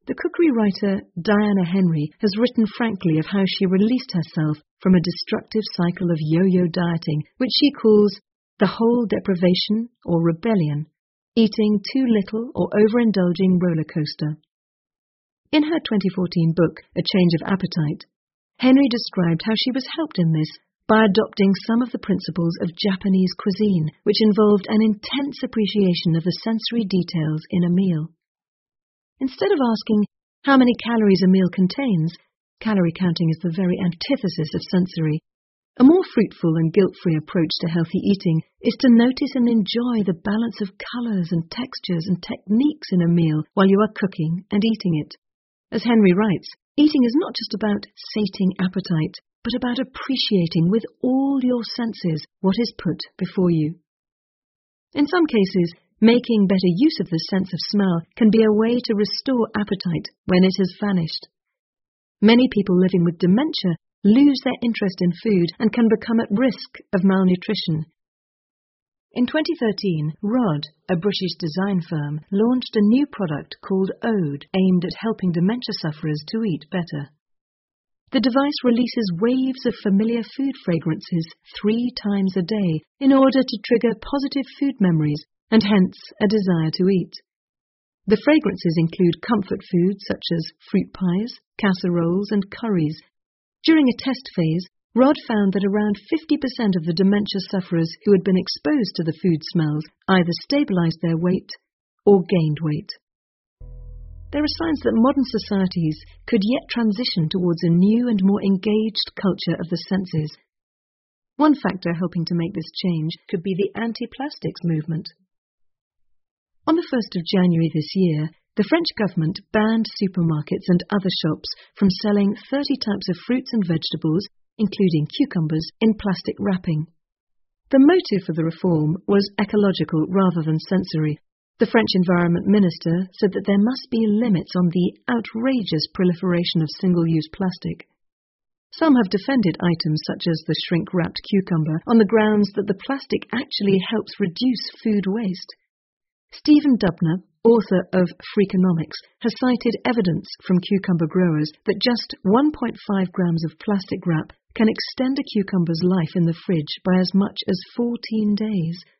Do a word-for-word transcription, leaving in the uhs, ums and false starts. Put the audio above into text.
The cookery writer Diana Henry has written frankly of how she released herself from a destructive cycle of yo-yo dieting, which she calls the whole deprivation or rebellion, eating too little or overindulging roller coaster. In her twenty fourteen book, A Change of Appetite, Henry described how she was helped in this by adopting some of the principles of Japanese cuisine, which involved an intense appreciation of the sensory details in a meal. Instead of asking how many calories a meal contains, calorie counting is the very antithesis of sensory, a more fruitful and guilt-free approach to healthy eating is to notice and enjoy the balance of colours and textures and techniques in a meal while you are cooking and eating it. As Henry writes, eating is not just about sating appetite, but about appreciating with all your senses what is put before you. In some cases, making better use of the sense of smell can be a way to restore appetite when it has vanished. Many people living with dementia lose their interest in food and can become at risk of malnutrition. In twenty thirteen, Rod, a British design firm, launched a new product called Ode, aimed at helping dementia sufferers to eat better. The device releases waves of familiar food fragrances three times a day in order to trigger positive food memories and hence a desire to eat. The fragrances include comfort foods such as fruit pies, casseroles and curries. During a test phase, Rod found that around fifty percent of the dementia sufferers who had been exposed to the food smells either stabilized their weight or gained weight. There are signs that modern societies could yet transition towards a new and more engaged culture of the senses. One factor helping to make this change could be the anti-plastics movement. On the first of January this year, the French government banned supermarkets and other shops from selling thirty types of fruits and vegetables, including cucumbers, in plastic wrapping. The motive for the reform was ecological rather than sensory. The French Environment Minister said that there must be limits on the outrageous proliferation of single-use plastic. Some have defended items such as the shrink-wrapped cucumber on the grounds that the plastic actually helps reduce food waste. Stephen Dubner, author of Freakonomics, has cited evidence from cucumber growers that just one point five grams of plastic wrap can extend a cucumber's life in the fridge by as much as fourteen days.